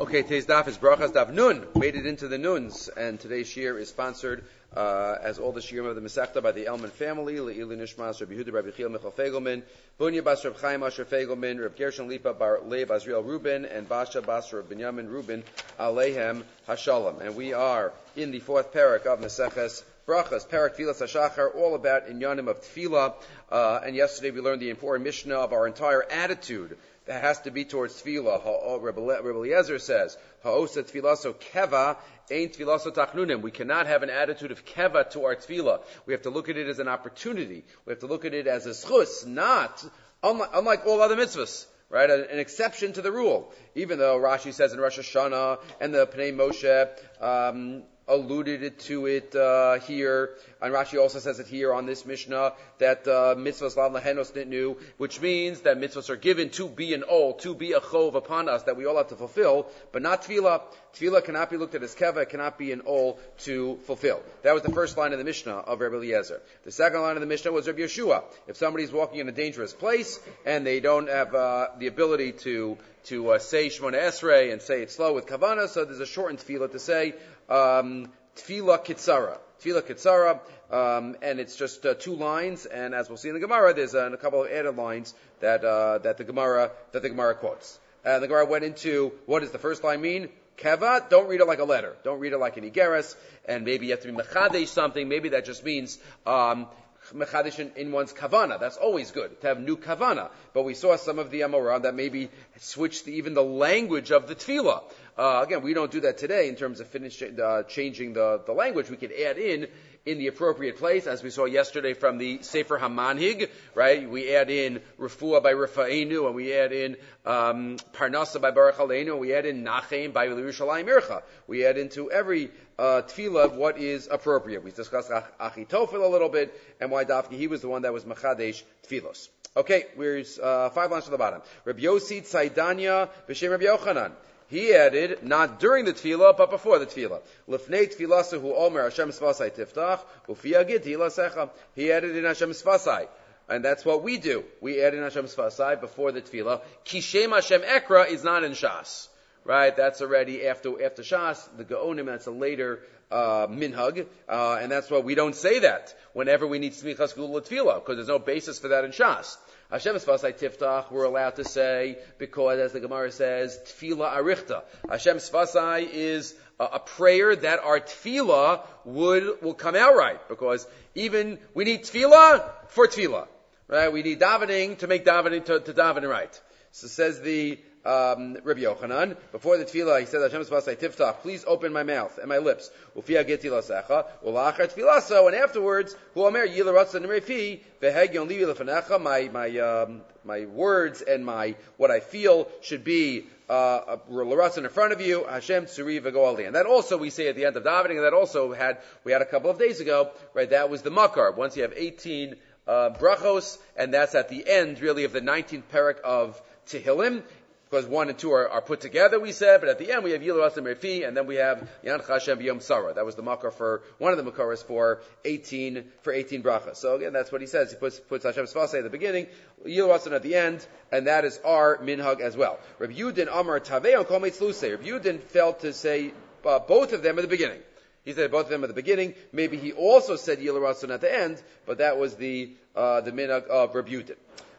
Okay, today's daf is Brachas Daf Nun. Made it into the Nuns, and today's shir is sponsored, as all the shirim of the Masechta, by the Elman family. Le'ilu Nishmas, Rabbi Yehuda, Rabbi Chiel Michal Fegelman, Bunya Bas Reb Chaim Asher Fegelman, Reb Gershon Lipa Bar Leib Azriel Reuben, and Basha Bas Reb Binyamin Reuben Alehem Hashalom. And we are in the fourth parak of Maseches Brachas, Parak Tfilas HaShachar, all about inyanim of Tfilah. And yesterday we learned the important Mishnah of our entire attitude that has to be towards tefillah. Rebbe Eliezer says, "Ha'osa tfilaso keva, ain't tfilaso tachnunim." We cannot have an attitude of keva to our tefillah. We have to look at it as an opportunity. We have to look at it as a schus, not unlike all other mitzvahs. Right, an exception to the rule. Even though Rashi says in Rosh Hashanah and the Pnei Moshe alluded to it here, and Rashi also says it here on this Mishnah, that mitzvahs lav lahenos nitnu, which means that mitzvahs are given to be an ol, to be a chov upon us, that we all have to fulfill, but not tefillah. Tefillah cannot be looked at as keva, it cannot be an ol to fulfill. That was the first line of the Mishnah of Rebbe Eliezer. The second line of the Mishnah was Rebbe Yeshua. If somebody's walking in a dangerous place, and they don't have the ability to say Shemona Esrei and say it slow with kavanah, so there's a shortened tefillah to say tefillah kitzara. Tefillah kitzara, and it's just 2 lines, and as we'll see in the Gemara, there's a couple of added lines that the Gemara quotes. And the Gemara went into, what does the first line mean? Keva, don't read it like a letter. Don't read it like an igeres, and maybe you have to be mechadesh something. Maybe that just means mechadesh in one's kavana. That's always good, to have new kavana. But we saw some of the Amorah that maybe switched even the language of the tefillah. Again, we don't do that today in terms of changing the language. We could add in the appropriate place, as we saw yesterday from the Sefer HaManhig, right? We add in Refuah by Rafa'enu, and we add in Parnasa by Baruch Aleinu, and we add in Nachem by Yerushalayim Ircha. We add into every tefillah what is appropriate. We discussed Achitophel a little bit, and why Dafki, he was the one that was Machadesh Tfilos. Okay, where's 5 lines to the bottom. Rabbi Yossi Tzaidanya b'shem Rabbi Yochanan. He added, not during the tefillah, but before the tefillah. Lefnei tfilasahu omer Hashem sfasai tiftach, ufiyagid tilasecha. He added in Hashem sfasai. And that's what we do. We add in Hashem sfasai before the tefillah. Kishem Hashem ekra is not in Shas. Right? That's already after Shas. The Gaonim, that's a later minhag. And that's why we don't say that whenever we need smichas gula tefillah, because there's no basis for that in Shas. Hashem Sfasai Tiftach, we're allowed to say, because as the Gemara says, Tefillah Arichta. Hashem Sfasai is a prayer that our Tefillah will come out right, because even we need Tefillah for Tefillah. Right? We need davening to make davening to daven right. So says the Rabbi Yochanan, before the tefillah, he said, Hashem Sfasai Tiftach, please open my mouth and my lips. Ufia geti lasecha, ulachar tfilaso, and afterwards, hu omer yila ratzon nerefi, vehegyon livi lefanecha, my words and what I feel should be l'ratzon in front of you, Hashem tsuri v'goali. And that also we say at the end of davening, and that also we had a couple of days ago, right, that was the makar. Once you have 18 brachos, and that's at the end, really, of the 19th parak of Tehillim, because 1 and 2 are put together, we said, but at the end we have Yilu Ratzon Refi, and then we have Yancha Hashem B'Yom Sarah. That was the makar for one of the makaras for 18 brachas. So again, that's what he says. He puts Hashem Sfasei at the beginning, Yilu Ratzon at the end, and that is our minhag as well. Rabbi Yudin Amar Tavei on Kol Meitz Lusei. Rabbi Yudin felt to say both of them at the beginning. He said both of them at the beginning. Maybe he also said Yilu Ratzon at the end, but that was the minhag of Rabbi Yudin.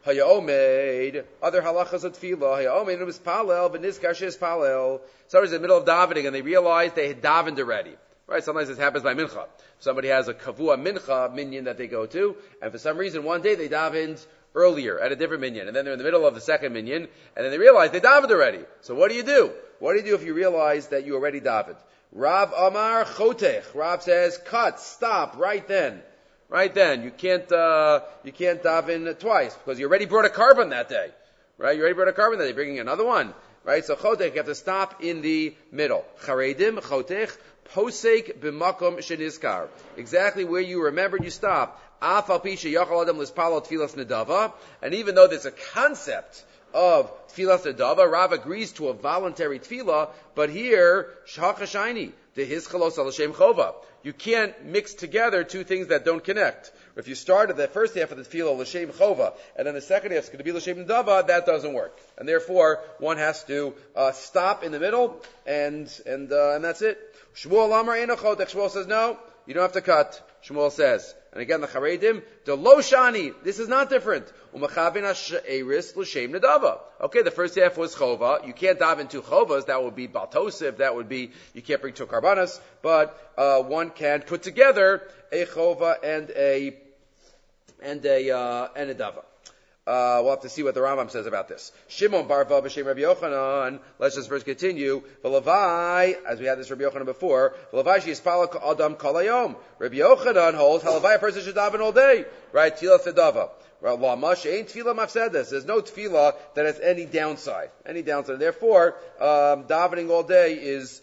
Hayaomed, other halachas of tefillah. Hayaomed, it was palel, v'nizkar she'es palel. Somebody's in the middle of davening and they realize they had davened already. Right? Sometimes this happens by mincha. Somebody has a kavua mincha minyan that they go to, and for some reason one day they davened earlier at a different minyan, and then they're in the middle of the second minyan, and then they realize they davened already. So what do you do? What do you do if you realize that you already davened? Rav Amar Chotech. Rav says, cut, stop, right then. Right then, you can't daven twice, because you already brought a carbon that day. Right? You already brought a carbon that day, bringing another one. Right? So chotech, you have to stop in the middle. Charedim, chotech, posek b'makom shenizkar. Exactly where you remembered, you stop. Af al pi sheyachal adam lispalo tfilas nedava. And even though there's a concept of tfilas nedava, Rav agrees to a voluntary tefillah, but here, shachashayni, the hizchalos al Hashem chova. You can't mix together two things that don't connect. Or if you started the first half of the tefillah l'shem chova, and then the second half is going to be l'shem nedava, that doesn't work. And therefore, one has to stop in the middle, and that's it. Shmuel Amar Eino Chotek. Shmuel says, no, you don't have to cut. Shmuel says, and again the Charedim, the lo shani. This is not different. Umachavin ha'eris l'shem nedava. Okay, the first half was chova. You can't dive into chovas. That would be baltosiv. That would be you can't bring two karbanas. But one can put together a chova and a dava. We'll have to see what the Rambam says about this. Shimon Barva b'shem Rabbi Yochanan. Let's just first continue. V'lavai, as we had this Rabbi Yochanan before. V'lavai sheyispala adam kol hayom. Rabbi Yochanan holds halavai a person should daven all day. Right? Tefillah sedava. Lama she'ein tefillah mafsedes. There's no tefillah that has any downside. Therefore, davening all day is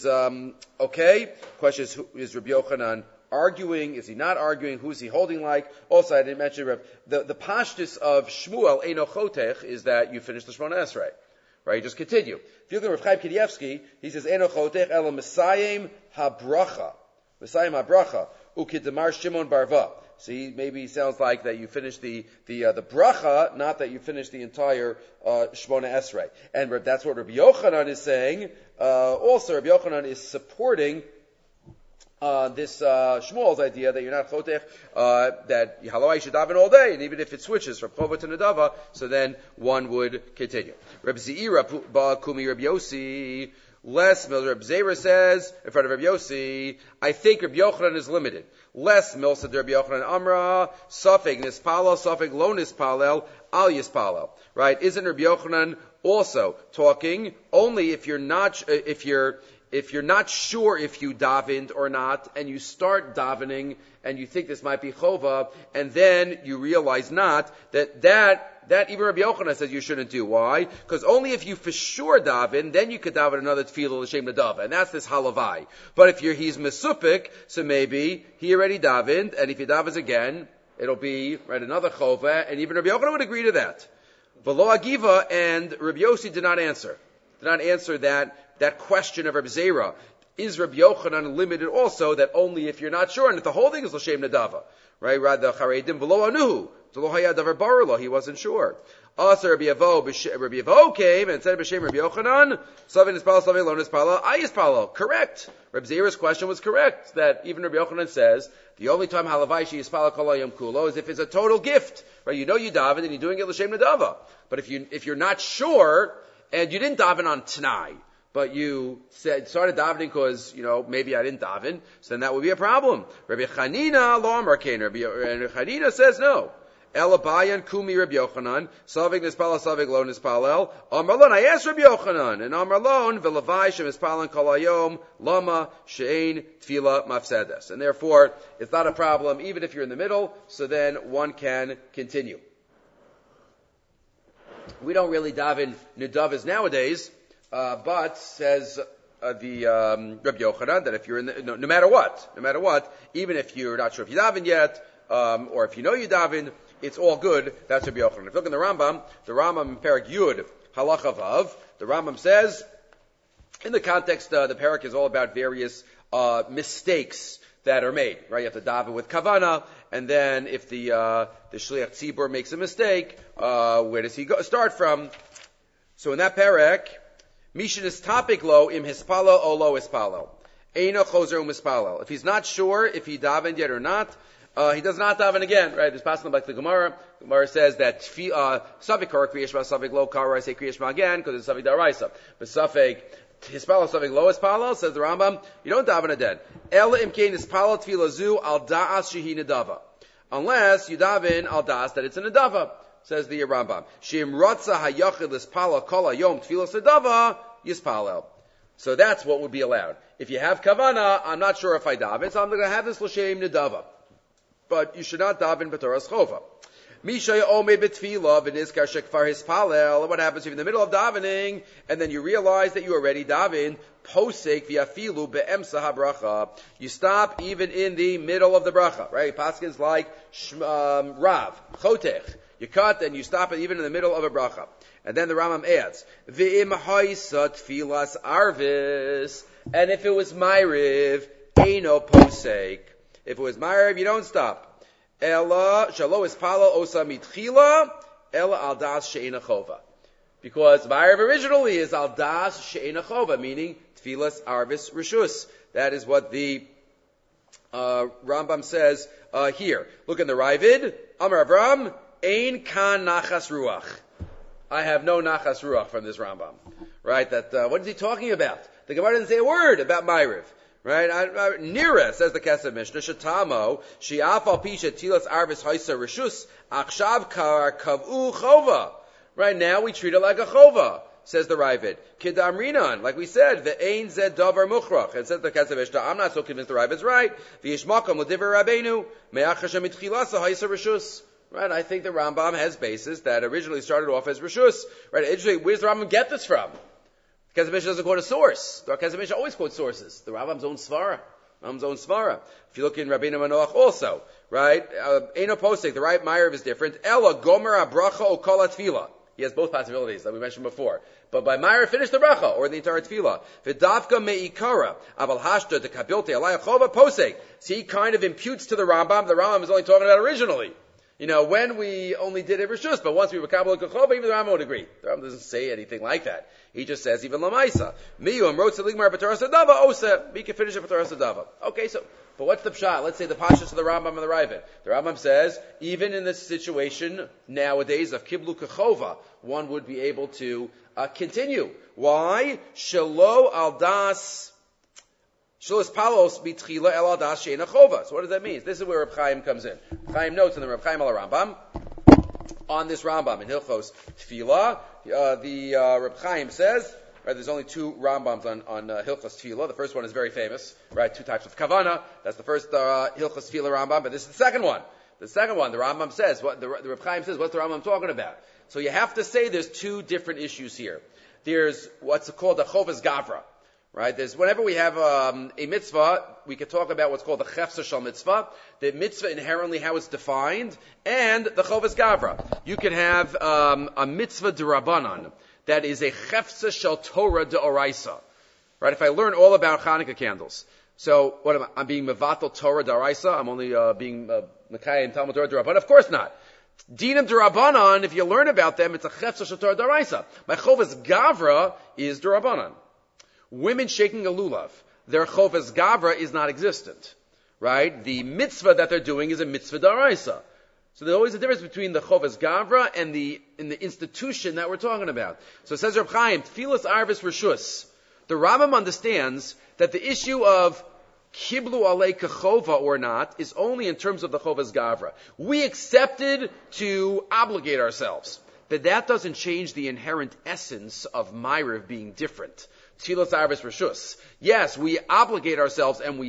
okay. Question is Rabbi Yochanan arguing? Is he not arguing? Who's he holding like? Also, I didn't mention the pashtus of Shmuel Eino Chotech is that you finish the Shemona Esrei. Right? You just continue. If you look at Rav Chaim Kanievsky, he says Eino Chotech ela Messiahim habracha ukidamar Shimon Barva. See, maybe it sounds like that you finish the bracha, not that you finish the entire Shemona Esrei. And that's what Rabbi Yochanan is saying. Also, Rabbi Yochanan is supporting this Shmuel's idea that you're not chotech, that halawai should daven all day, and even if it switches from chova to nedava, so then one would continue. Reb Zeira ba'kumi Reb Yossi. Less Mil Reb Zeira says in front of Reb Yossi, I think Reb Yochanan is limited. Less Milsa Reb Yochanan Amra, Safek Nispalel, Safek Lo Nispalel, Al Yispalel. Right? Isn't Reb Yochanan also talking only if you're not sure if you davened or not, and you start davening, and you think this might be chova, and then you realize not, that even Rabbi Yochanan says you shouldn't do. Why? Because only if you for sure daven, then you could daven another tefillah l'shem nedava, and that's this halavai. But if he's mesupik, so maybe he already davened, and if he davens again, it'll be another chova, and even Rabbi Yochanan would agree to that. V'lo agiva, and Rabbi Yossi did not answer that question of Reb Zeira. Is Reb Yochanan limited also that only if you're not sure, and if the whole thing is l'shem nedava, right? Rather, charedim v'lo anuhu, v'lo hayad davar barula, he wasn't sure. Also, Rabbi Yavo came and said b'shem Reb Yochanan, Savin ispala, Savin lo nispala, ayispala. Correct. Reb Zeira's question was correct, that even Reb Yochanan says, the only time halavai she yispala kol hayom kulo is if it's a total gift, right? You know you daven and you're doing it l'shem nedava. But if you're not sure, and you didn't daven on Tanai, but you started davening because, maybe I didn't daven, so then that would be a problem. Rabbi Chanina lo amar kein. Rabbi Chanina says no. Elabayan kumi Rabbi Yochanan, savig nispalel, savig lo nispalel. Amarlon, I asked Rabbi Yochanan, and Amarlon, v'lavai shem nispalen kol hayom, lama she'ein tefillah mafsedes. And therefore, it's not a problem, even if you're in the middle, so then one can continue. We don't really daven nedavas nowadays, but says the Rabbi Yochanan that if you're in no matter what, even if you're not sure if you daven yet, or if you know you daven, it's all good. That's Rabbi Yochanan. If you look in the Rambam in Perek Yud Halacha Vav, the Rambam says in the context the Perek is all about various mistakes that are made. Right, you have to daven with kavana, and then if the shliach tzibur makes a mistake, where does he start from? So in that Perek, Mishin is topic lo im hispalo o lo hispalo. Eino chozer umispalo. If he's not sure if he davened yet or not, he does not daven again. Right? There's passing like the Gemara. The Gemara says that Safek kar kriyashma, Safek lo kar, I say kriyashma again because it's Safek daraisa. But Safek hispalo, Safek lo hispalo, says the Rambam, you don't daven again. Ela imkein hispalo tefila zu al da'as shehi nedava. Unless you daven al da'as that it's a nedava. Says the Rambam. Shim rotza hayachid lispala kol hayom tefillah sedava yispalel. So that's what would be allowed. If you have kavana, I'm not sure if I daven, so I'm going to have this l'shem nedava. But you should not daven b'toras chova. Misha omei b'tefillah v'nizkar shekfar hispalel. What happens if you're in the middle of davening and then you realize that you already davened? Posek v'yafilu be'emsa habracha. You stop even in the middle of the bracha, right? Paskins like Rav Chotech. You cut and you stop it even in the middle of a bracha. And then the Rambam adds, V'im haisa tfilas arvis. And if it was Ma'ariv, Eino posek. If it was Ma'ariv, you don't stop. ela shalo ispala osa mitchila ela al das she'ena chova. Because Ma'ariv originally is al das she'ena chova, meaning tfilas arvis rishus. That is what the Rambam says here. Look in the Ravid. Amar Avram, ein kan nachas ruach. I have no nachas ruach from this Rambam. Right? That what is he talking about? The Gemara didn't say a word about Ma'ariv. Right? Nira, says the Kesef Mishnah, Shatamo, Shi'af al pisha tilas arvis haisa rishus, achshav kar kavu chova. Right now we treat it like a chova, says the Ravid. Kidamrinan, like we said, the ein zed davar muchrach. And says the Kesef Mishnah, I'm not so convinced the Ravid's right. V'yishmakam l'diver rabbeinu, me'achashem mitchilasa haisa rishus. Right? I think the Rambam has basis that originally started off as rishus. Right? Interesting, where's the Rambam get this from? The Kesef Mishnah doesn't quote a source. The Kesef Mishnah always quotes sources. The Rambam's own svara. If you look in Rabbeinu Manoach also, right? Eino posek, the right Ma'ariv is different. Ella gomer abracha o kol tefillah. He has both possibilities that we mentioned before. But by Ma'ariv, finish the bracha, or the entire tefillah. V'davka me'ikara, aval hashta de kabilte alaya chova posek. So he kind of imputes to the Rambam is only talking about originally. You know, when we only did it rishus, but once we were kabbalah kachova, even the Rambam would agree. The Rambam doesn't say anything like that. He just says even lamaisa. Miyum wrote to ligmar b'torah sadava osa. We can finish it b'torah sadava. Okay, so but what's the pshat? Let's say the pashas of the Rambam and the Ravid. The Rambam says even in this situation nowadays of kiblu kachova, one would be able to continue. Why? Shelo al das. Shalos palos bitchila el al das she'ena chova. So what does that mean? This is where Reb Chaim comes in. Reb Chaim notes in the Reb Chaim al Rambam on this Rambam in Hilchos Tefillah. The Reb Chaim says, right, there's only two Rambams on Hilchos Tefillah. The first one is very famous, right? Two types of kavana. That's the first Hilchos Tefillah Rambam, but this is the second one. The second one, the Rambam says, what the Reb Chaim says, what's the Rambam talking about? So you have to say there's two different issues here. There's what's called the Chovas Gavra. Right? There's, whenever we have a mitzvah, we can talk about what's called the chefsa shel mitzvah, the mitzvah inherently how it's defined, and the chovas gavra. You can have a mitzvah d'Rabbanan that is a chefsa shel Torah d'oraisa. Right? If I learn all about Hanukkah candles, so what am I? I'm being mevatel Torah d'oraisa. I'm only being mekayim and Talmud Torah d'Rabbanan. Of course not. Dinam d'Rabbanan, if you learn about them, it's a chefsa shel Torah d'oraisa. My chovas gavra is d'Rabbanan. Women shaking a lulav, their chovas gavra is not existent, right? The mitzvah that they're doing is a mitzvah daraisa. So there's always a difference between the chovas gavra and the institution that we're talking about. So it says Reb Chaim, tfilas arvis rishus. The Rambam understands that the issue of kiblu alei kachova or not is only in terms of the chovas gavra. We accepted to obligate ourselves, but that doesn't change the inherent essence of Ma'ariv being different. Tfilas arvis rishus. Yes, we obligate ourselves and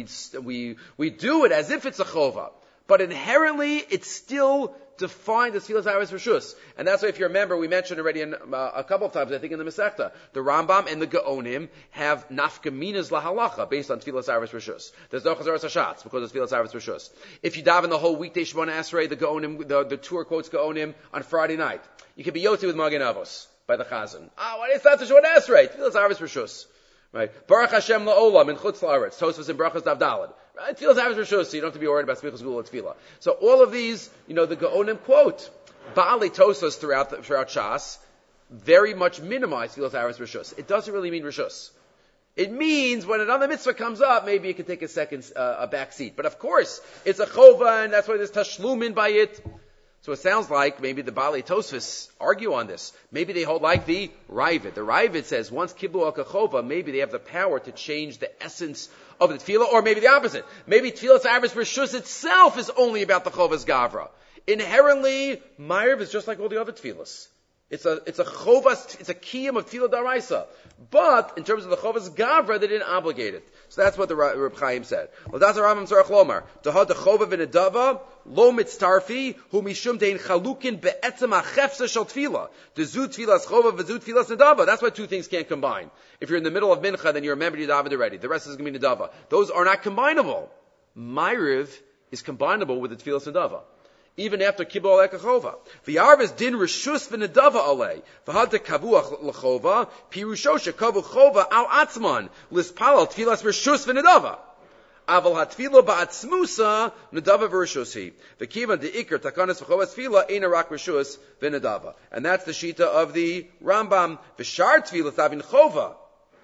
we do it as if it's a chova, but inherently it's still defined as tfilas arvis rishus. And that's why, if you remember, we mentioned already a couple of times, I think in the Masechta, the Rambam and the Gaonim have nafkaminas lahalacha based on tfilas arvis rishus. There's no chazaras hashatz because it's tfilas arvis rishus. If you daven the whole weekday Shemona Esrei, the Gaonim, the tour quotes Gaonim on Friday night, you can be yotzi with Magen Avos by the Chazan. What is that to Shemona Esrei? Tfilas arvis rishus. Right? Baruch Hashem la'olam in chutz la'aretz. Tosfos in brachas dav daled. Right? Tfilas arvis rishus, so you don't have to be worried about smichas gula tefillah. So all of these, the Gaonim quote Baalei Tosfos throughout Shas very much minimize tfilas arvis rishus. It doesn't really mean rishus. It means when another mitzvah comes up, maybe it can take a back seat. But of course, it's a chova, and that's why there's tashlumin by it. So it sounds like maybe the Baalei Tosfos argue on this. Maybe they hold like the Ravid. The Ravid says once kiblu al kachova, maybe they have the power to change the essence of the tefillah, or maybe the opposite. Maybe tefillas arvis rishus itself is only about the chovas gavra. Inherently, Ma'ariv is just like all the other tefillas. It's a chovas, it's a kiyum of tefillah daraisa. But in terms of the chovas gavra, they didn't obligate it. So that's what the Reb Chaim said. Well, that's a Rambam Tzarech Lomar. Tahad the chova v'nedava lo mitztarfi hu mishum dein chalukin be'etzem ha'chefsa shel tefillah. The zu tefillas chova v'zu tefillas nedava. That's why two things can't combine. If you're in the middle of mincha, then you remember you davened already. The rest is going to be nedava. Those are not combinable. Ma'ariv is combinable with the tefillas nedava, even after kibul alei kachova. V'yarvis din rishus v'nedava alei. V'had kavu l'chova, pirusho shekavu chova al atzman, lispalal tfilas rishus v'nedava. Aval hatfila ba'atzmusa nedava v'rishusi. V'kivan de'ikr takanas v'chovas tfila eina rak rishus v'nedava. And that's the shita of the Rambam. V'shar tfila tavin chova.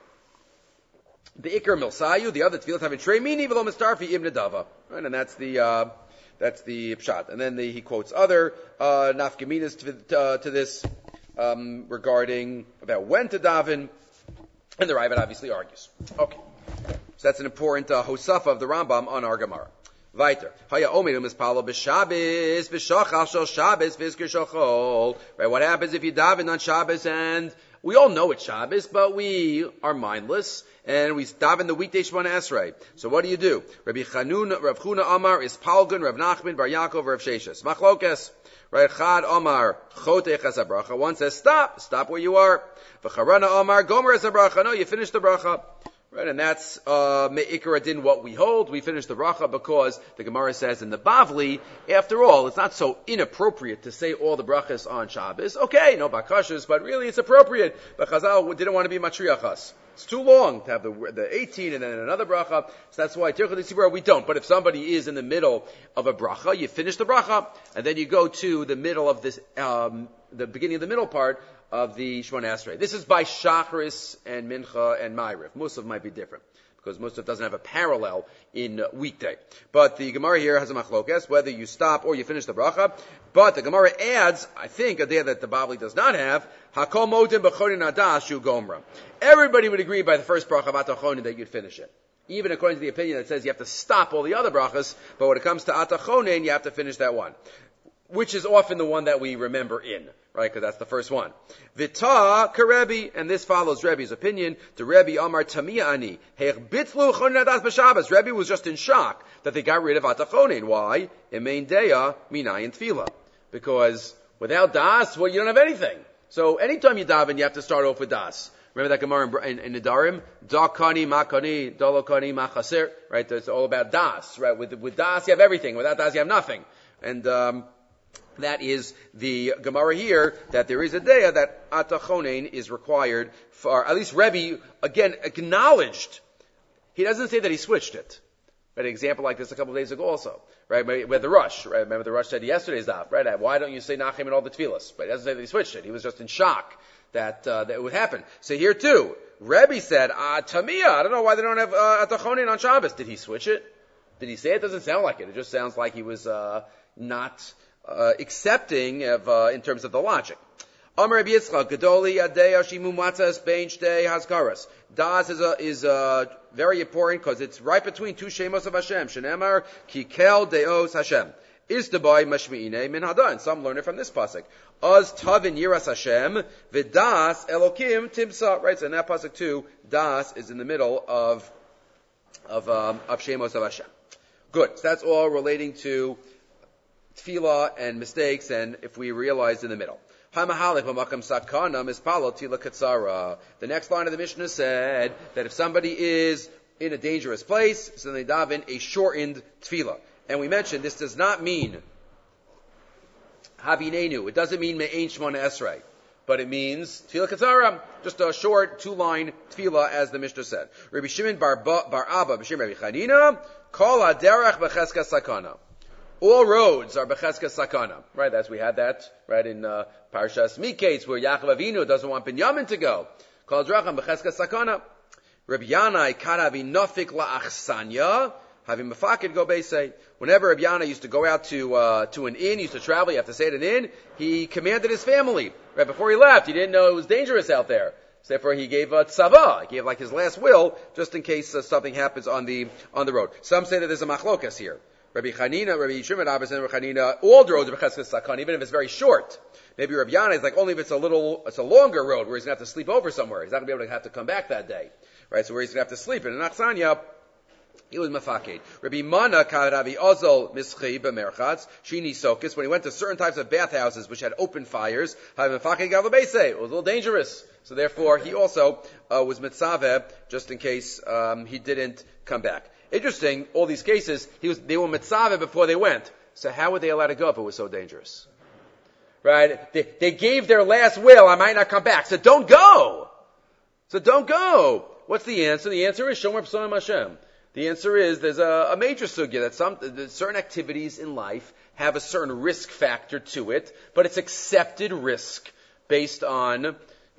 The ikr milsayu, the other tefillah having trey mini v'lo mistarfi ibn dava, right? And that's the pshat. And then he quotes other nafkaminas to this regarding about when to daven, and the Raavad obviously argues. Okay, so that's an important hosafa of the Rambam on our Gemara. Weiter. Haya omedu mispalo b'Shabbos b'shachal shel Shabbos v'izkir shachol. Right? What happens if you daven on Shabbos and we all know it's Shabbos, but we are mindless, and we daven the weekday Shemona Esrei. So what do you do? Rav Chuna Amar is Palgun, Rav Nachman, Bar Yaakov, Rav Sheshes. Machlokes. Right? Chad Amar Chotech as a bracha. One says stop where you are. V'charana Amar Gomer as a bracha. No, you finish the bracha. Right, and that's me'ikra din what we hold. We finish the bracha because the Gemara says in the Bavli, after all, it's not so inappropriate to say all the brachas on Shabbos. Okay, no bakashas, but really it's appropriate. But Chazal didn't want to be matriachas. It's too long to have the 18 and then another bracha. So that's why we don't. But if somebody is in the middle of a bracha, you finish the bracha, and then you go to the middle of this, the beginning of the middle part of the Shemona Esrei. This is by Shacharis and Mincha and Ma'ariv. Musaf might be different, because Musaf doesn't have a parallel in weekday. But the Gemara here has a machlokes, whether you stop or you finish the bracha. But the Gemara adds, I think, a day that the Bavli does not have, Hakol modim b'chonin adas shu gomra. Everybody would agree by the first bracha of Atachonin that you'd finish it. Even according to the opinion that says you have to stop all the other brachas, but when it comes to Atachonin, you have to finish that one. Which is often the one that we remember in, right? Because that's the first one. Vita karebi, and this follows Rebbe's opinion. The Rebbe Amar Tamia Ani bitlu chonin adas b'Shabbos. Rebbe was just in shock that they got rid of atachonin. Why? Imein deya minayin tefila. Because without das, well, you don't have anything. So anytime you daven, you have to start off with das. Remember that Gemara in Nedarim? Da kani ma kani, dolo kani ma chaser. Right? It's all about das. Right? With das, you have everything. Without das, you have nothing. And that is the Gemara here, that there is a day that Atachonin is required for, at least Rebbe, again, acknowledged. He doesn't say that he switched it. Right, an example like this a couple of days ago also. Right, with the Rush. Right, remember the Rush said yesterday's daf, right? Why don't you say Nachem in all the tefillas? But he doesn't say that he switched it. He was just in shock that it would happen. So here too, Rebbe said, Tamiyah, I don't know why they don't have Atachonin on Shabbos. Did he switch it? Did he say it? Doesn't sound like it. It just sounds like he was not accepting of, in terms of the logic. Amar Rabbi Yitzchak, Gedoli Adei Hashimu Matzas Bein Shtei Hazkaras. Das is very important because it's right between two Shemos of Hashem. Shenemar Kikel Deos Hashem. Istabai Mashmi'ine Min Hadan. Some learn it from this pasuk. Az Tavin Yiras Hashem V'das Elokim Timsa. Right, so in that pasuk too, Das is in the middle of Shemos of Hashem. Good. So that's all relating to tefillah and mistakes, and if we realize in the middle. The next line of the Mishnah said that if somebody is in a dangerous place, so they daven a shortened tefillah. And we mentioned this does not mean Havinenu. It doesn't mean Me'ein Shemona Esrei. But it means tefillah katzara, just a short 2-line tefillah, as the Mishnah said. Rabbi Shimon bar Abba, B'Shem Rabbi Chanina, Kol HaDerech B'Cheskas Sakana. All roads are B'Cheskas Sakana. Right, as we had that, right, in Parashas Miketz, where Yaakov Avinu doesn't want Binyamin to go. Kol HaDerech B'Cheskas Sakana. Rabbi Yanai Karavi Nofik La'achsanya, having Mefakid go Beisei. Whenever Rabbi Yana used to go out to an inn, he used to travel, you have to stay at an inn, he commanded his family. Right before he left, he didn't know it was dangerous out there. So therefore he gave a tzava, he gave like his last will, just in case something happens on the road. Some say that there's a machlokas here. Rabbi Chanina, Rabbi Shimon Abbas, and Rabbi Chanina, all the roads are B'Cheskas Sakan, even if it's very short. Maybe Rabbi Yana is like only if it's a longer road where he's going to have to sleep over somewhere. He's not going to be able to have to come back that day. Right, so where he's going to have to sleep. And in Achsanya, he was mafaked. Rabbi Mana Rabbi Ozol Mischi b'Merchatz Shini Sokis. When he went to certain types of bathhouses which had open fires, mafaked Gavabese. It was a little dangerous. So therefore, he also was mitzaveh just in case he didn't come back. Interesting. All these cases, they were mitzaveh before they went. So how were they allowed to go if it was so dangerous? Right? They gave their last will. I might not come back. So don't go. What's the answer? The answer is Shomer B'Sonim Hashem. The answer is there's a major sugya that certain activities in life have a certain risk factor to it, but it's accepted risk based on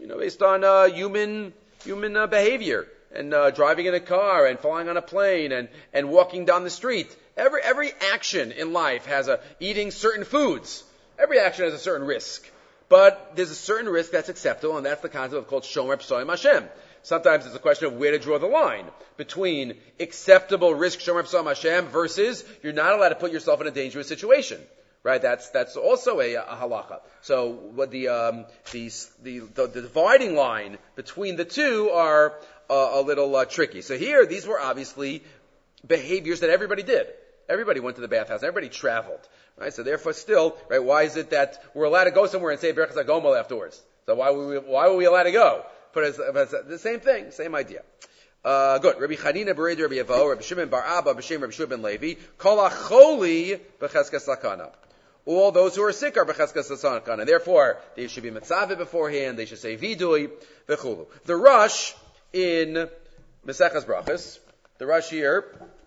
human behavior and driving in a car and flying on a plane and walking down the street. Every action in life has eating certain foods. Every action has a certain risk, but there's a certain risk that's acceptable, and that's the concept called Shomer P'soim Hashem. Sometimes it's a question of where to draw the line between acceptable risk Shomer P'soim Hashem versus you're not allowed to put yourself in a dangerous situation. Right? That's also a halacha. So what the dividing line between the two are a little tricky. So here, these were obviously behaviors that everybody did. Everybody went to the bathhouse. Everybody traveled. Right? So therefore, still, right? Why is it that we're allowed to go somewhere and say Berachas HaGomel afterwards? So why were we allowed to go? But it's the same thing, same idea. Good. Rabbi Chanina Bered Rabbi Yavo, Rabbi Shimon Bar Abba, B'Shem Rabbi Shua ben Levi, Kol HaCholi B'Cheskas Sakana. All those who are sick are B'Cheskas Sakana. Therefore, they should be Mitzaveh beforehand, they should say Vidui, V'chulu. The Rosh in Mesechas Brachos, the Rosh here,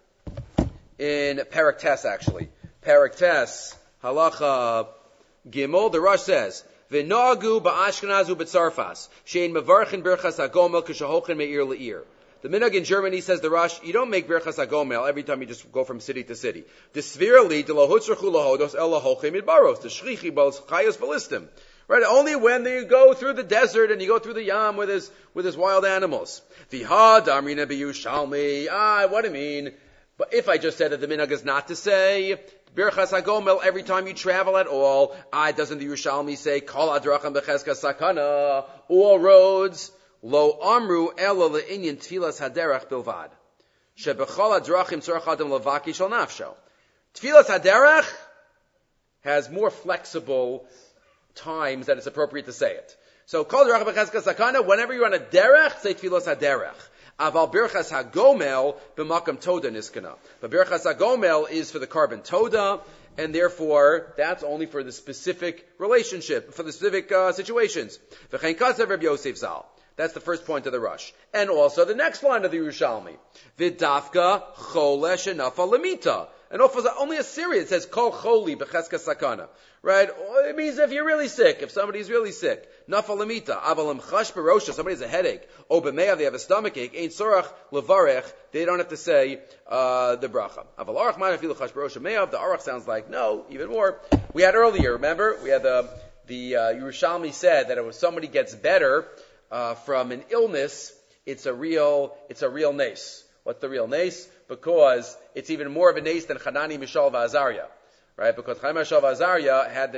in Perek Tes actually, Perek Tes, Halacha Gimel, the Rosh says, V'nogu ba'ashkenazu b'tzarfas, she'en mevarchin berchas hagomel k'shahochin me'ir le'ir. The minhag in Germany says the Rosh, you don't make berchas hagomel every time you just go from city to city. Desvirali de lohutzrachu lahodos el lahochin midbaros, the shrichi b'al chayos b'listim. Right? Only when you go through the desert and you go through the yam with his wild animals. V'ha damrina b'yushalmi. What do you mean? But if I just said that the minhag is not to say Birchas HaGomel every time you travel at all, doesn't the Yerushalmi say Kol Adracham B'Cheskas Sakana, all roads lo amru ela le'inyan tfilas haderach bilvad shebechol adrachim tzorach adam levaki shel nafsho. Tfilas haderach has more flexible times that it's appropriate to say it. So Kol Adracham B'Cheskas Sakana, whenever you're on a derech, say Tfilas haderech. Aval Birchas HaGomel b'makam toda niskana. But Birchas HaGomel is for the carbon toda, and therefore that's only for the specific relationship, for the specific situations. V'chein kasev Reb Yosef Zal. That's the first point of the Rosh. And also the next line of the Yerushalmi. V'dafka chole shenafa lemita. And only a Syrian says kol choli b'cheskas sakana. Right? It means if you're really sick, if somebody's really sick. Nafa lemita. Avalam chash berosha, somebody has a headache. O b'meyav, they have a stomachache. Ein sorach levarech, they don't have to say the bracha. Aval arach ma'afilu chash berosha meyav, the arach sounds like, no, even more. We had earlier, remember? We had the Yerushalmi said that if somebody gets better from an illness, it's a real nace. What's the real nace? Because it's even more of a nace than Hanani, Mishael, Azariah, right? Because Hanani, Mishael, Azariah had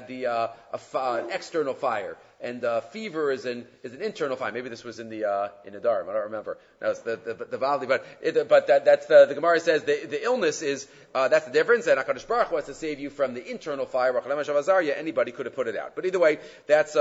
an external fire, and fever is an internal fire. Maybe this was in the Dharm. I don't remember. No, it's the Valdi, but that's the Gemara says the illness is that's the difference. And Hakadosh Baruch Hu wants to save you from the internal fire. Hanani, Mishael, Azariah, anybody could have put it out. But either way, that's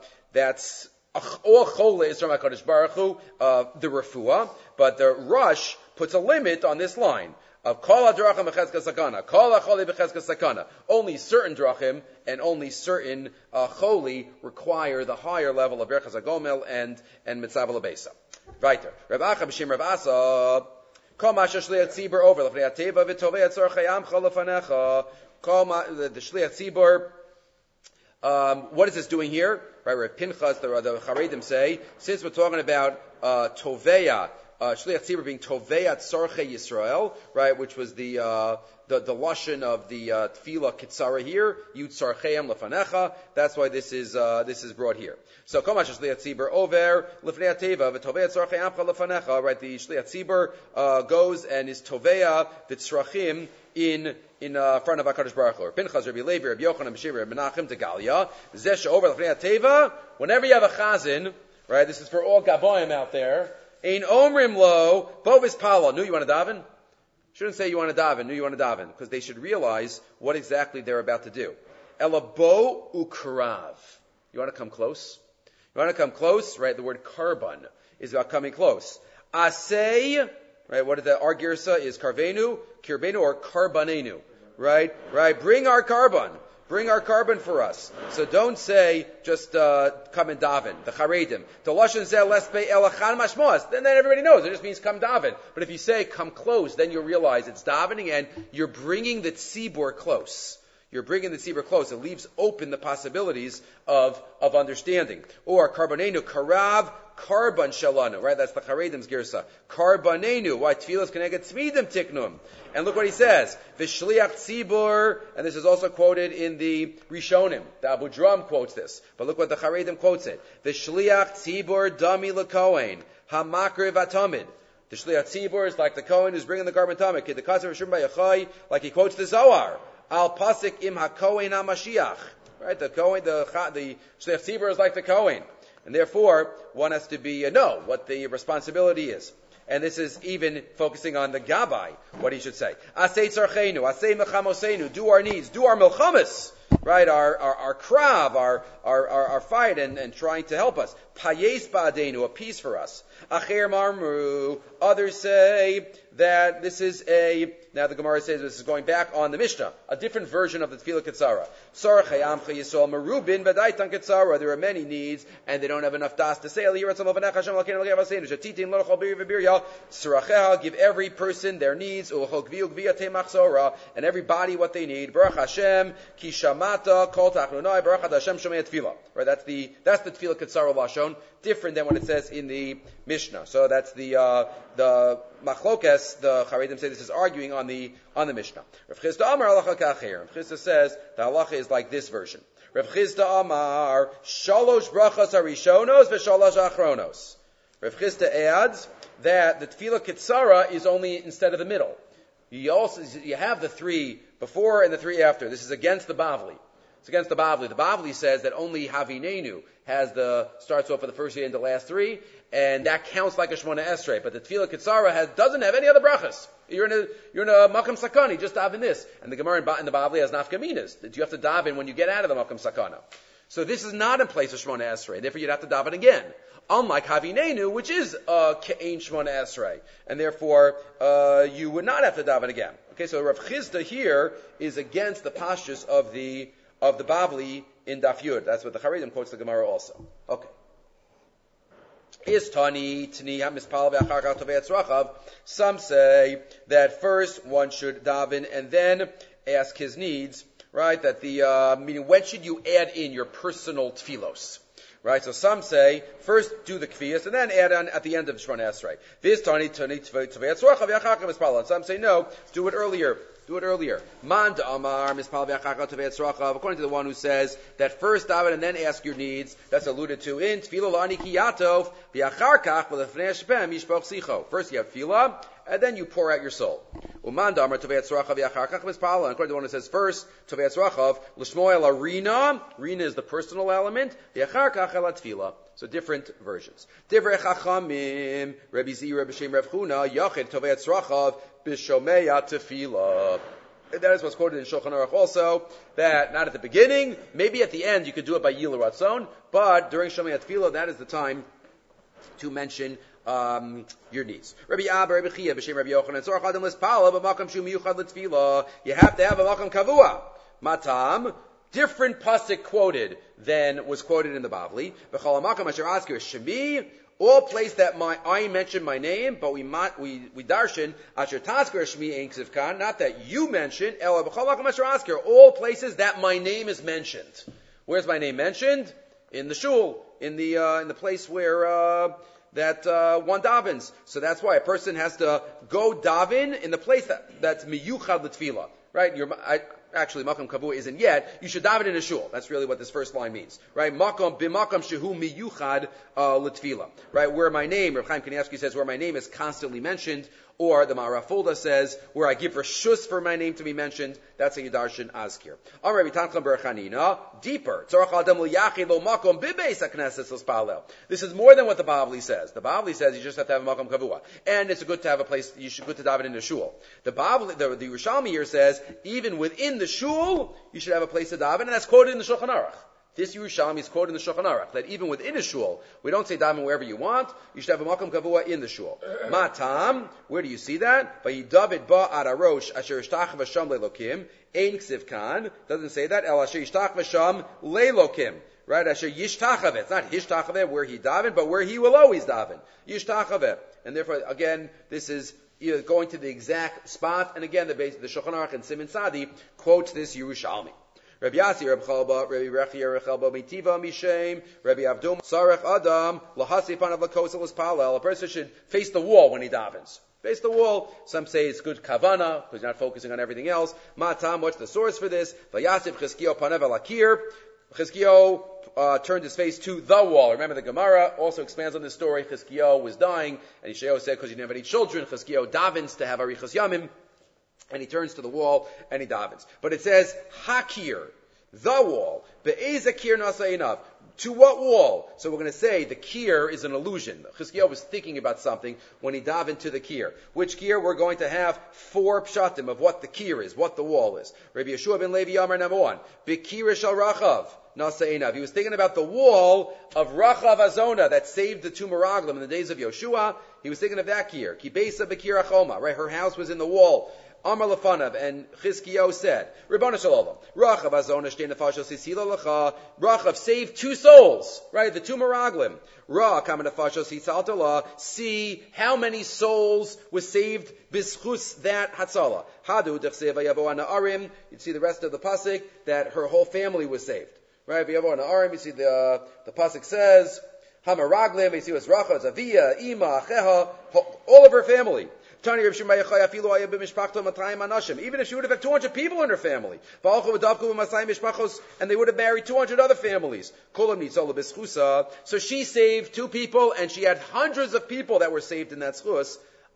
all chole is from HaKadosh Baruch Hu, the refuah, but the Rosh puts a limit on this line of kol hadrachim b'cheskas sakana, kol hacholi b'cheskas sakana. Only certain drachim and only certain choli require the higher level of berchas hagomel and mitzvah l'beisa. Weiter. Rav Acha b'shem Rav Asa, kol ma shliach tzibur over l'fnei hateva v'tovei atzorchei amcha lefanecha. Kol ma the shliach tzibur. What is this doing here? Right, Rav Pinchas, the Charedim say, since we're talking about Toveya, Shliach Tzibur being Toveya Tzorchei Yisrael, right, which was the lashon of the Tefillah Kitzara here, Yud Tzarcheim Lefanecha. That's why this is brought here. So Komash Shliach Tzibur over Lefnei Hateva v'Toveya Tzorchei Amcha Lefanecha. Right, the Shliach Tzibur goes and is Toveya the Tzrachim in front of HaKadosh Baruch Hu. Pinchas, Rabbi Levi, Rabbi Yochanan, B'Shir, Rabbi Menachem, Tegalia. Zesh over L'fnei HaTeva. Whenever you have a chazan, right, this is for all Gaboim out there. Ein omrim lo, bovis pala. Nu, you want to daven? Shouldn't say you want to daven. Nu, you want to daven. Because they should realize what exactly they're about to do. Ela bo ukrav. You want to come close? You want to come close? Right, the word karban is about coming close. Asay, right, what is the our girsa is karvenu, kirbenu, or karbanenu. Right, bring our carbon. bring our carbon for us. So don't say just come and daven. The charedim. To lashon zeh lespe elachan mashmos. Then everybody knows. It just means come daven. But if you say come close, then you'll realize it's davening and you're bringing the tzibur close. You're bringing the tzibur close. It leaves open the possibilities of understanding. Or karbonenu karav karban shalanu. Right? That's the charedim's girsa. Karbanenu. Why tefillas connected tzmidim tiknum. And look what he says. V'shliach tzibur. And this is also quoted in the Rishonim. The Abu Dram quotes this. But look what the charedim quotes it. V'shliach tzibur dami lekohen. Hamakriv atomid. The shliach tzibur is like the Kohen who's bringing the carbon tamid. The Kasav Rishon Bayachai, like he quotes the Zohar. Al pasik im hakohen hamashiach. Right? The Kohen, the shliach tzibur is like the Kohen. And therefore, one has to know what the responsibility is. And this is even focusing on the Gabai, what he should say. Asei tzarchenu, asei mechamosenu, do our needs, do our milchamas, right? Our krav, our fight and trying to help us. Payes ba'adenu, a peace for us. Acher marmru, others say that this is now the Gemara says this is going back on the Mishnah, a different version of the Tefillah Ketzara. Sarchei amcha yisol merubin b'daitan Ketzara. There are many needs, and they don't have enough das to say. Give every person their needs, and every body what they need. Baruch Hashem, ki shamata kol tachnunai. Baruch Hashem shomei tefillah. Right, that's the Tefillah Ketzara lashon, different than what it says in the Mishnah. So that's the machlokes. The Charedim say this is arguing on the Mishnah. Rav Chisda Amar halacha kacher. Rav Chisda says the halacha is like this version. Rav Chisda Amar shalosh brachas harishonos v'shalosh achronos. Rav Chisda adds that the Tefillah Ketzara is only instead of the middle. You have the three before and the three after. This is against the Bavli. It's against the Bavli. The Bavli says that only Havinenu starts off with the first year and the last three, and that counts like a Shmona Esrei. But the Tefillah Ketzara doesn't have any other brachas. You're in a Makam Sakani, just daven this. And the Gemara in the Bavli has nafkaminas, that you have to daven when you get out of the Makam Sakana. So this is not in place of Shmona Esrei, therefore you'd have to daven again. Unlike Havinenu, which is Ke'ein Shmona Esrei, and therefore you would not have to daven again. Okay, so Rav Chisda here is against the pashtus of the Bavli in Daf Yud. That's what the Charedim quotes the Gemara also. Okay. Some say that first one should daven and then ask his needs, right? That meaning when should you add in your personal tefillos? Right, so some say, first do the kfiyas, and then add on at the end of Shmona Esrei. And some say, no, do it earlier. Man da'amar mispal v'achaka tevei tzrachav. According to the one who says that first daven and then ask your needs, that's alluded to in Tefillah la'ani ki yatov v'achar kach v'lefnei Hashem yishpoch sicho. First you have tefillah, and then you pour out your soul. Uman da'amar tevei tzrachav v'achar kach mispal. And according to the one who says first tevei tzrachav l'shmoel arina. Rina is the personal element. V'achar kach el tefillah. So different versions. Divrei Chachamim, Rabbi Zi, Rabbi Shem, Rav Huna, Yachid Tovei Tzrachav, B'Shomeya Tefillah. That is what's quoted in Shulchan Aruch also, that not at the beginning, maybe at the end you could do it by Yil Ratzon, but during Shomeya Tefillah, that is the time to mention your needs. Rabbi Abba, Rabbi Chia, B'Shem, Rabbi Yochanan, Tzorach Adam L'Spala, B'Makam Shu Miyuchad L'Tefillah. You have to have a Makam Kavua. Matam, different pasuk quoted than was quoted in the Bavli. All place that I mention my name, but we darshan asher tasker shmi ein ksivkan, not that you mention. All places that my name is mentioned. Where's my name mentioned? In the shul, in the place where one davens. So that's why a person has to go daven in the place that's miyuchad l'tefillah. Right? Actually, Makam Kavua isn't yet. You should daven in a shul. That's really what this first line means. Right? Makam b'makam shehu miyuchad l'tefillah. Right? Where my name, Reb Chaim Kanievsky says, where my name is constantly mentioned, or the Ma'araf Fulda says, where I give reshus for my name to be mentioned. That's a Yudarshan Azkir. Amar Rabbi Tancham bar Chanina, deeper. This is more than what the Bavli says. The Bavli says you just have to have a Makam Kavua. And it's good to have a place, good to daven in a shul. The Yerushalmi here says, even within the shul, you should have a place to daven, and that's quoted in the Shulchan Aruch. This Yerushalmi is quoted in the Shulchan Aruch, that even within a shul, we don't say daven wherever you want, you should have a makom kavua in the shul. Matam, where do you see that? Vayidavid ba ararosh asher ishtach v'sham lelokim, ein ksiv kan, doesn't say that, el asher ishtach v'sham lelokim. Right, asher yishtachavet. It's not hishtachavet where he daven, but where he will always daven. Yishtachavet. And therefore, again, this is going to the exact spot, and again, the Shulchan Aruch and Siman Sadi quotes this Yerushalmi. Rabbi Yassi, Rabbi Chalba, Rabbi Rechia, Rabbi Chalba, Mitiva, Mishem, Rabbi Avdum, Sarech Adam, Lahasi Panav Lakosel Palel. A person should face the wall when he davens. Face the wall. Some say it's good kavana, because you're not focusing on everything else. Matam, what's the source for this? Vayasif Chizkiyo Panav Alakir. Chizkiyo turned his face to the wall. Remember, the Gemara also expands on this story. Chizkiyo was dying, and Yeshayahu said, because he didn't have any children, Chizkiyo davens to have Arichas Yamim. And he turns to the wall and he davens. But it says, Hakir, the wall. Be'eza kir nasainav. To what wall? So we're going to say the kir is an illusion. Chizkiyahu was thinking about something when he davened to the kir. Which kir? We're going to have 4 pshatim of what the kir is, what the wall is. Rabbi Yeshua ben Levi Yamar, number 1. Be'kir shal rachav nasainav. He was thinking about the wall of Rachav Azona that saved the two Meraglim in the days of Yoshua. He was thinking of that kir. Ki beisa be'kir achoma. Right, her house was in the wall. Amar Lefanav, and Chizkiyahu said, Ribbana Shalom, Rachav Azona Shtei Nefashos Hisila Lecha, Rachav saved 2 souls, right, the 2 Meraglim. Ra Kama Nefashos Hisaltala, see how many souls was saved B'schus that Hatzala. Hadu Dechsev Yavo Ana'arim, you'd see the rest of the pasuk, that her whole family was saved. Right, Yavo Ana'arim, you see the pasuk says, Hamaraglim, you see what's Rachav, Zavia, Ima, Acheha, all of her family. Even if she would have had 200 people in her family, and they would have married 200 other families. So she saved 2 people, and she had hundreds of people that were saved in that schus.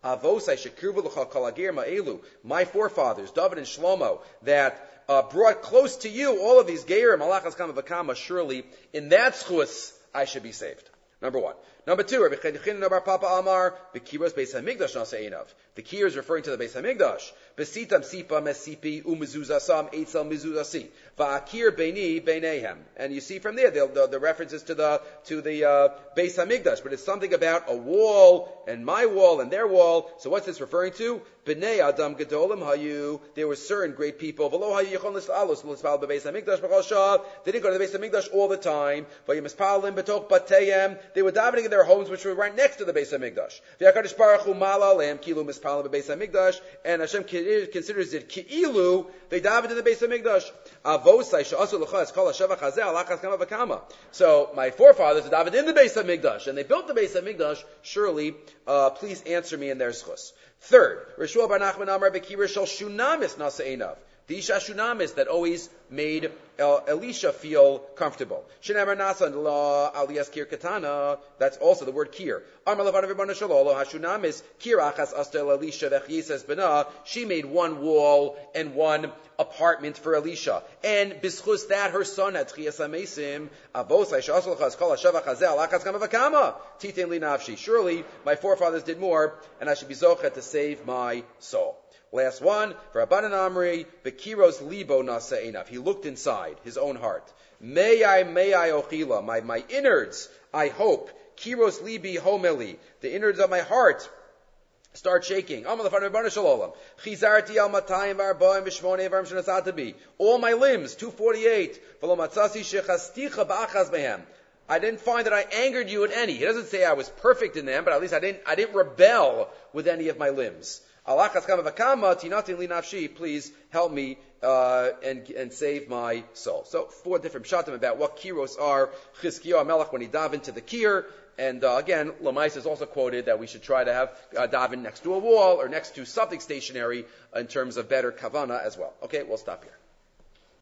My forefathers, David and Shlomo, that brought close to you all of these geirim, malachas kama v'kama, surely in that schus I should be saved. Number 1. Number 2, Rabbi Chedichin Bar Papa Amar, Bekiros Beis HaMikdash Naseinav. The kir is referring to the Beis HaMikdash. Besitam Sipa Mesipi Umezuzasam Eitzel Mezuzasi. Va'akir Beini Beinehem. And you see from there the references to the Beis HaMikdash, but it's something about a wall and my wall and their wall. So what's this referring to? Bnei Adam Gedolim Hayu. There were certain great people. V'lo Hayu Yichon L'S'alos L'S'pal Beis HaMikdash B'chol Shav. They didn't go to the Beis HaMikdash all the time. V'yimispalim B'toch Bateyem. They were davening in their homes, which were right next to the Beis HaMikdash. V'yakadosh Baruch Hu Mala Lehem Kilu Mispalim Beis HaMikdash. And Hashem considers it Ki'ilu. They davened in the Beis HaMikdash. Avosai Sha'asu L'Chaz Kol HaShavach Hazeh Alachas Kama V'Kama. So my forefathers davened in the Beis HaMikdash, and they built the Beis HaMikdash. Surely, please answer me in their schus. Third, Rishua Bar Nachman Amar Bekira Shal Shunamis Naseinav. The Isha Shunamis that always made Elisha feel comfortable. Shenamar Nasan La Alias Kir Katana. That's also the word Kir. Amar Levan Rebana Shalolo Hashunamis Kir Achas Astel Elisha Vechyises Bena. She made 1 wall and 1 apartment for Elisha. And Bischus that her son had Tchias HaMesim. Avosai Shasulchas Kol HaShavach Hazel Achas Kama V'Kama. Titin Li Nafshi. Surely my forefathers did more, and I should be zochet to save my soul. Last one, for Rabbanan Amri, Bekiros Libo Naseinav. He looked inside his own heart. May I ochila, my innards, I hope. Kiros Libi Homeli, the innards of my heart start shaking. All my limbs, 248. I didn't find that I angered you in any. He doesn't say I was perfect in them, but at least I didn't rebel with any of my limbs. Please help me and save my soul. So 4 different pshatim about what kiros are. Chizkiyahu HaMelech when he davened to the kir, and again, Lamais is also quoted that we should try to have daven next to a wall or next to something stationary in terms of better kavana as well. Okay, we'll stop here.